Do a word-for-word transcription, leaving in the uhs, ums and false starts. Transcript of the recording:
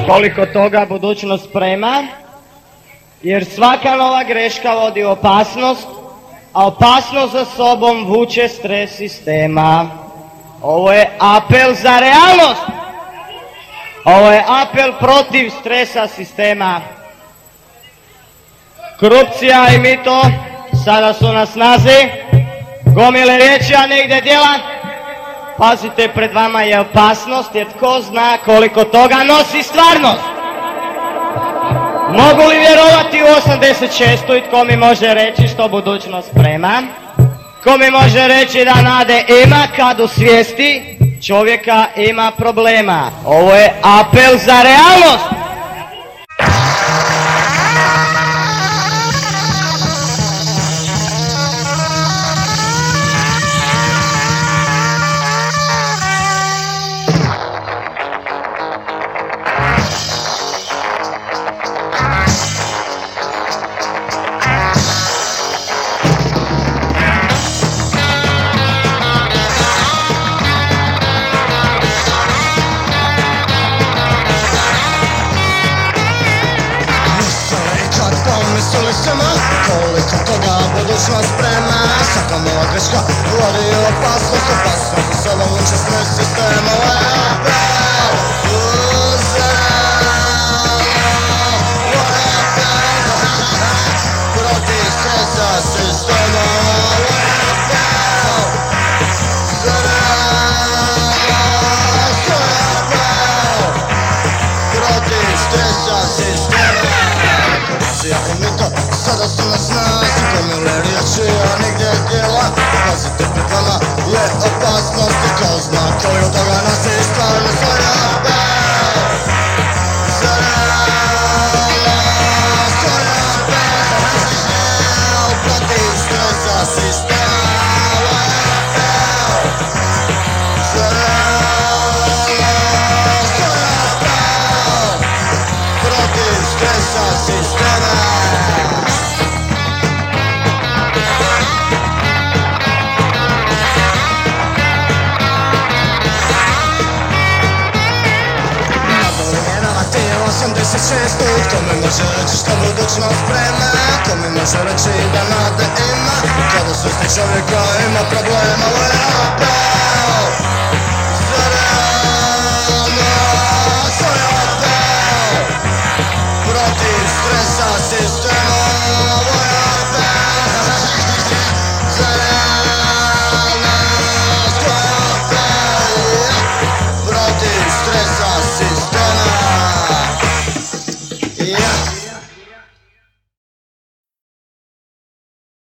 koliko toga budućnost sprema, jer svaka nova greška vodi u opasnost, a opasnost za sobom vuče stres sistema. Ovo je apel za realnost. Ovo je apel protiv stresa sistema. Korupcija i mito sada su na snazi. Gomile riječi, a negdje djela. Pazite, pred vama je opasnost, jer tko zna koliko toga nosi stvarnost. Mogu li vjerovati u osamdeset šestu i tko mi može reći što budućnost sprema? Tko mi može reći da nade ima kad u svijesti čovjeka ima problema? Ovo je apel za realnost. Koliko toga budućnost sprema, svaka nova greška vodi u opasnost, opasnost za sobom vuče stres sistema. Ovo je apel za realnost, ovo je apel protiv stresa sistema. Ovo je apel za realnost, ovo je apel protiv stresa sistema. Korupcija i mito sada su na snazi, gomile riječi, a nigdje djela. Pazite, pred vama je opasnost i ko zna koliko toga nosi stvarnost. Ovo je apel za realnost, ovo je apel protiv stresa sistema. Ovo je apel za realnost, ovo je apel protiv stresa sistema. osamdeset šest. Tko mi može reći što budućnost sprema? Tko mi može reći da nade ima kada u svijesti čovjeka ima problema? Ovo je apel